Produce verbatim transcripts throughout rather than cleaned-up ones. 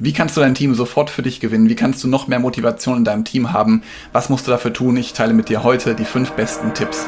Wie kannst du dein Team sofort für dich gewinnen? Wie kannst du noch mehr Motivation in deinem Team haben? Was musst du dafür tun? Ich teile mit dir heute die fünf besten Tipps.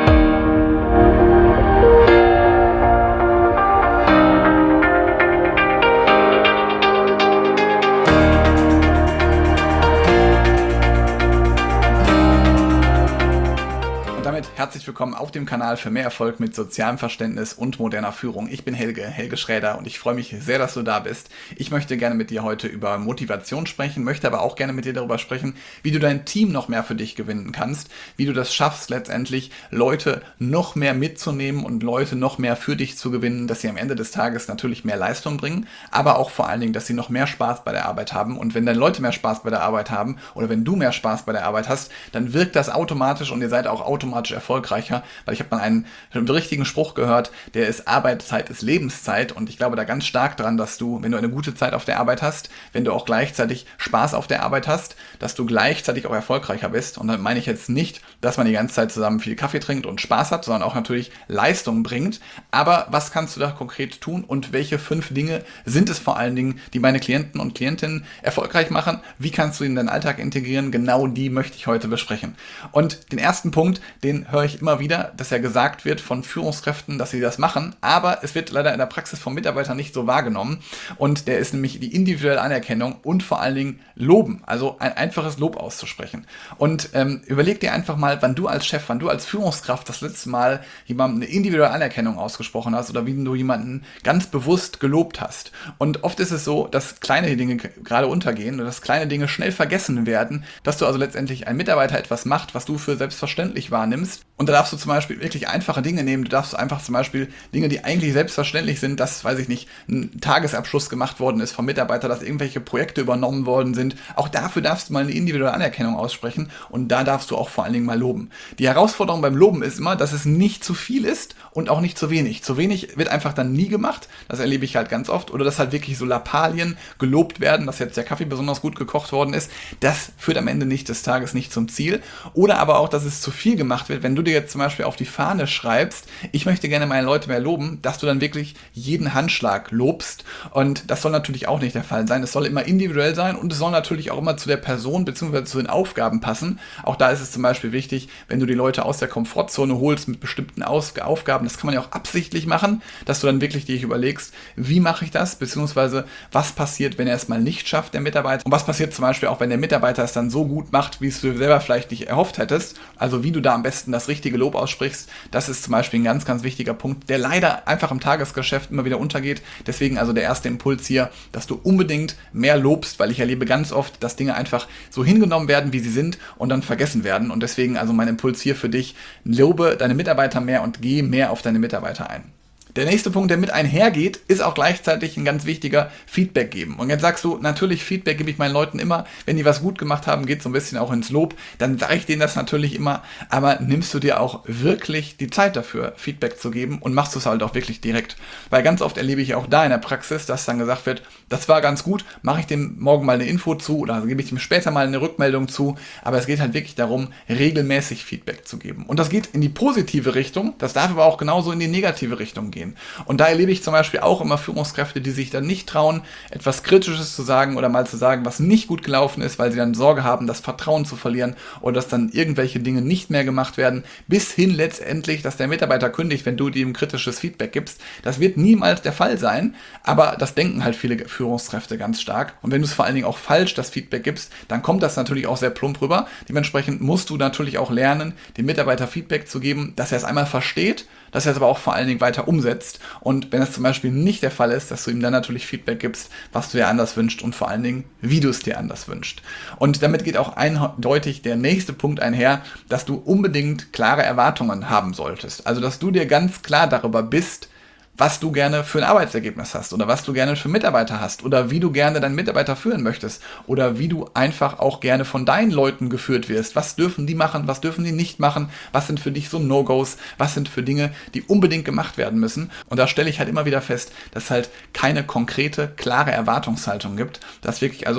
Herzlich willkommen auf dem Kanal für mehr Erfolg mit sozialem Verständnis und moderner Führung. Ich bin Helge, Helge Schräder, und ich freue mich sehr, dass du da bist. Ich möchte gerne mit dir heute über Motivation sprechen, möchte aber auch gerne mit dir darüber sprechen, wie du dein Team noch mehr für dich gewinnen kannst, wie du das schaffst, letztendlich Leute noch mehr mitzunehmen und Leute noch mehr für dich zu gewinnen, dass sie am Ende des Tages natürlich mehr Leistung bringen, aber auch vor allen Dingen, dass sie noch mehr Spaß bei der Arbeit haben. Und wenn deine Leute mehr Spaß bei der Arbeit haben oder wenn du mehr Spaß bei der Arbeit hast, dann wirkt das automatisch und ihr seid auch automatisch erfolgreich. erfolgreicher, weil ich habe mal einen, einen richtigen Spruch gehört, der ist: Arbeitszeit ist Lebenszeit, und ich glaube da ganz stark dran, dass du, wenn du eine gute Zeit auf der Arbeit hast, wenn du auch gleichzeitig Spaß auf der Arbeit hast, dass du gleichzeitig auch erfolgreicher bist. Und dann meine ich jetzt nicht, dass man die ganze Zeit zusammen viel Kaffee trinkt und Spaß hat, sondern auch natürlich Leistung bringt. Aber was kannst du da konkret tun und welche fünf Dinge sind es vor allen Dingen, die meine Klienten und Klientinnen erfolgreich machen? Wie kannst du in deinen Alltag integrieren? Genau die möchte ich heute besprechen. Und den ersten Punkt, den höre ich immer wieder, dass ja gesagt wird von Führungskräften, dass sie das machen, aber es wird leider in der Praxis vom Mitarbeiter nicht so wahrgenommen, und der ist nämlich die individuelle Anerkennung und vor allen Dingen Loben, also ein einfaches Lob auszusprechen. Und ähm, überleg dir einfach mal, wann du als Chef, wann du als Führungskraft das letzte Mal jemandem eine individuelle Anerkennung ausgesprochen hast oder wie du jemanden ganz bewusst gelobt hast. Und oft ist es so, dass kleine Dinge gerade untergehen oder dass kleine Dinge schnell vergessen werden, dass du also letztendlich ein Mitarbeiter etwas macht, was du für selbstverständlich wahrnimmst. Und da darfst du zum Beispiel wirklich einfache Dinge nehmen. Du darfst einfach zum Beispiel Dinge, die eigentlich selbstverständlich sind, dass, weiß ich nicht, ein Tagesabschluss gemacht worden ist vom Mitarbeiter, dass irgendwelche Projekte übernommen worden sind. Auch dafür darfst du mal eine individuelle Anerkennung aussprechen, und da darfst du auch vor allen Dingen mal loben. Die Herausforderung beim Loben ist immer, dass es nicht zu viel ist und auch nicht zu wenig. Zu wenig wird einfach dann nie gemacht. Das erlebe ich halt ganz oft. Oder dass halt wirklich so Lappalien gelobt werden, dass jetzt der Kaffee besonders gut gekocht worden ist. Das führt am Ende nicht des Tages nicht zum Ziel. Oder aber auch, dass es zu viel gemacht wird. Wenn du dir jetzt zum Beispiel auf die Fahne schreibst, ich möchte gerne meine Leute mehr loben, dass du dann wirklich jeden Handschlag lobst. Und das soll natürlich auch nicht der Fall sein. Es soll immer individuell sein, und es soll natürlich auch immer zu der Person bzw. zu den Aufgaben passen. Auch da ist es zum Beispiel wichtig, wenn du die Leute aus der Komfortzone holst mit bestimmten Aus- Aufgaben, das kann man ja auch absichtlich machen, dass du dann wirklich dir überlegst, wie mache ich das, beziehungsweise was passiert, wenn er es mal nicht schafft, der Mitarbeiter, und was passiert zum Beispiel auch, wenn der Mitarbeiter es dann so gut macht, wie es du selber vielleicht nicht erhofft hättest. Also wie du da am besten das richtige Lob aussprichst, das ist zum Beispiel ein ganz, ganz wichtiger Punkt, der leider einfach im Tagesgeschäft immer wieder untergeht. Deswegen also der erste Impuls hier, dass du unbedingt mehr lobst, weil ich erlebe ganz oft, dass Dinge einfach so hingenommen werden, wie sie sind, und dann vergessen werden. Und deswegen also mein Impuls hier für dich: Lobe deine Mitarbeiter mehr und geh mehr auf deine Mitarbeiter ein. Der nächste Punkt, der mit einhergeht, ist auch gleichzeitig ein ganz wichtiger: Feedback geben. Und jetzt sagst du, natürlich, Feedback gebe ich meinen Leuten immer. Wenn die was gut gemacht haben, geht so ein bisschen auch ins Lob. Dann sage ich denen das natürlich immer. Aber nimmst du dir auch wirklich die Zeit dafür, Feedback zu geben, und machst du es halt auch wirklich direkt? Weil ganz oft erlebe ich auch da in der Praxis, dass dann gesagt wird, das war ganz gut, mache ich dem morgen mal eine Info zu oder gebe ich ihm später mal eine Rückmeldung zu. Aber es geht halt wirklich darum, regelmäßig Feedback zu geben. Und das geht in die positive Richtung, das darf aber auch genauso in die negative Richtung gehen. Und da erlebe ich zum Beispiel auch immer Führungskräfte, die sich dann nicht trauen, etwas Kritisches zu sagen oder mal zu sagen, was nicht gut gelaufen ist, weil sie dann Sorge haben, das Vertrauen zu verlieren oder dass dann irgendwelche Dinge nicht mehr gemacht werden, bis hin letztendlich, dass der Mitarbeiter kündigt, wenn du ihm kritisches Feedback gibst. Das wird niemals der Fall sein, aber das denken halt viele Führungskräfte ganz stark. Und wenn du es vor allen Dingen auch falsch das Feedback gibst, dann kommt das natürlich auch sehr plump rüber. Dementsprechend musst du natürlich auch lernen, dem Mitarbeiter Feedback zu geben, dass er es einmal versteht, dass er es aber auch vor allen Dingen weiter umsetzt. Und wenn es zum Beispiel nicht der Fall ist, dass du ihm dann natürlich Feedback gibst, was du dir anders wünschst und vor allen Dingen, wie du es dir anders wünschst. Und damit geht auch eindeutig der nächste Punkt einher, dass du unbedingt klare Erwartungen haben solltest. Also, dass du dir ganz klar darüber bist, was du gerne für ein Arbeitsergebnis hast oder was du gerne für Mitarbeiter hast oder wie du gerne deinen Mitarbeiter führen möchtest oder wie du einfach auch gerne von deinen Leuten geführt wirst. Was dürfen die machen, was dürfen die nicht machen, was sind für dich so No-Gos, was sind für Dinge, die unbedingt gemacht werden müssen. Und da stelle ich halt immer wieder fest, dass es halt keine konkrete, klare Erwartungshaltung gibt, dass wirklich also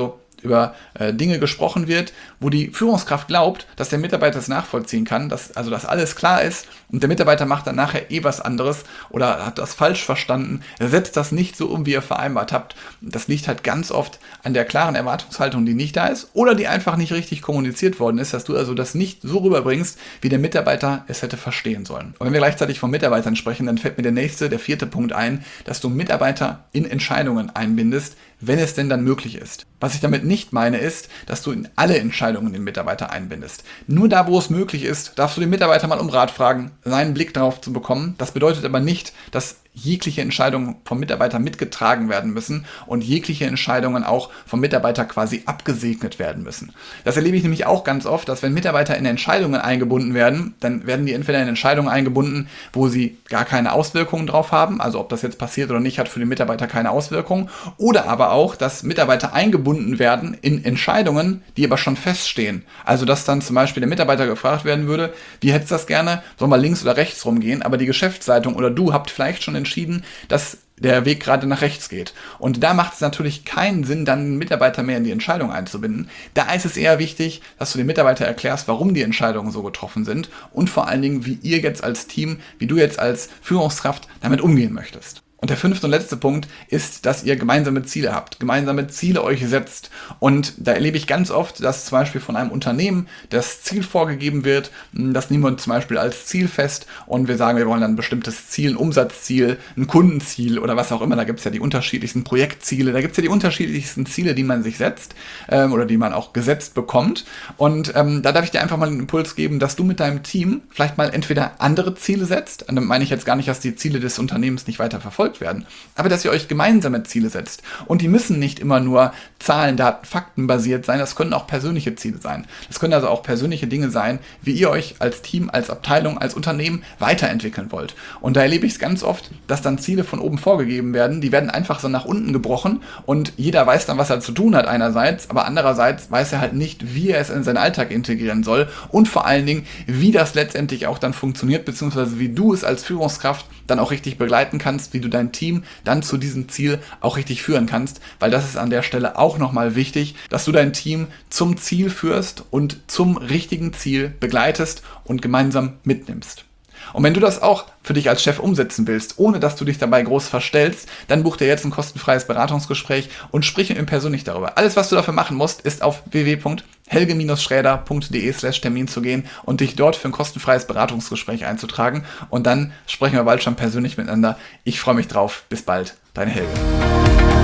über äh, Dinge gesprochen wird, wo die Führungskraft glaubt, dass der Mitarbeiter es nachvollziehen kann, dass also dass alles klar ist und der Mitarbeiter macht dann nachher eh was anderes oder hat das falsch verstanden, er setzt das nicht so um, wie ihr vereinbart habt. Das liegt halt ganz oft an der klaren Erwartungshaltung, die nicht da ist oder die einfach nicht richtig kommuniziert worden ist, dass du also das nicht so rüberbringst, wie der Mitarbeiter es hätte verstehen sollen. Und wenn wir gleichzeitig von Mitarbeitern sprechen, dann fällt mir der nächste, der vierte Punkt ein, dass du Mitarbeiter in Entscheidungen einbindest, wenn es denn dann möglich ist. Was ich damit nicht meine, ist, dass du in alle Entscheidungen den Mitarbeiter einbindest. Nur da, wo es möglich ist, darfst du den Mitarbeiter mal um Rat fragen, seinen Blick darauf zu bekommen. Das bedeutet aber nicht, dass jegliche Entscheidungen vom Mitarbeiter mitgetragen werden müssen und jegliche Entscheidungen auch vom Mitarbeiter quasi abgesegnet werden müssen. Das erlebe ich nämlich auch ganz oft, dass wenn Mitarbeiter in Entscheidungen eingebunden werden, dann werden die entweder in Entscheidungen eingebunden, wo sie gar keine Auswirkungen drauf haben, also ob das jetzt passiert oder nicht, hat für den Mitarbeiter keine Auswirkungen, oder aber auch, dass Mitarbeiter eingebunden werden in Entscheidungen, die aber schon feststehen. Also dass dann zum Beispiel der Mitarbeiter gefragt werden würde, wie hättest du das gerne, sollen wir links oder rechts rumgehen, aber die Geschäftsleitung oder du habt vielleicht schon entschieden, dass der Weg gerade nach rechts geht. Und da macht es natürlich keinen Sinn, dann den Mitarbeiter mehr in die Entscheidung einzubinden. Da ist es eher wichtig, dass du dem Mitarbeiter erklärst, warum die Entscheidungen so getroffen sind und vor allen Dingen, wie ihr jetzt als Team, wie du jetzt als Führungskraft damit umgehen möchtest. Und der fünfte und letzte Punkt ist, dass ihr gemeinsame Ziele habt, gemeinsame Ziele euch setzt. Und da erlebe ich ganz oft, dass zum Beispiel von einem Unternehmen das Ziel vorgegeben wird. Das nehmen wir zum Beispiel als Ziel fest und wir sagen, wir wollen dann ein bestimmtes Ziel, ein Umsatzziel, ein Kundenziel oder was auch immer. Da gibt es ja die unterschiedlichsten Projektziele, da gibt es ja die unterschiedlichsten Ziele, die man sich setzt ähm, oder die man auch gesetzt bekommt. Und ähm, da darf ich dir einfach mal einen Impuls geben, dass du mit deinem Team vielleicht mal entweder andere Ziele setzt. Und dann meine ich jetzt gar nicht, dass die Ziele des Unternehmens nicht weiter verfolgt werden, aber dass ihr euch gemeinsame Ziele setzt. Und die müssen nicht immer nur Zahlen, Daten, Fakten basiert sein, das können auch persönliche Ziele sein. Das können also auch persönliche Dinge sein, wie ihr euch als Team, als Abteilung, als Unternehmen weiterentwickeln wollt. Und da erlebe ich es ganz oft, dass dann Ziele von oben vorgegeben werden, die werden einfach so nach unten gebrochen und jeder weiß dann, was er zu tun hat einerseits, aber andererseits weiß er halt nicht, wie er es in seinen Alltag integrieren soll und vor allen Dingen, wie das letztendlich auch dann funktioniert, beziehungsweise wie du es als Führungskraft dann auch richtig begleiten kannst, wie du dein Team dann zu diesem Ziel auch richtig führen kannst, weil das ist an der Stelle auch nochmal wichtig, dass du dein Team zum Ziel führst und zum richtigen Ziel begleitest und gemeinsam mitnimmst. Und wenn du das auch für dich als Chef umsetzen willst, ohne dass du dich dabei groß verstellst, dann buch dir jetzt ein kostenfreies Beratungsgespräch und sprich mit ihm persönlich darüber. Alles, was du dafür machen musst, ist auf w w w punkt helge schräder punkt de slash Termin zu gehen und dich dort für ein kostenfreies Beratungsgespräch einzutragen. Und dann sprechen wir bald schon persönlich miteinander. Ich freue mich drauf. Bis bald. Dein Helge.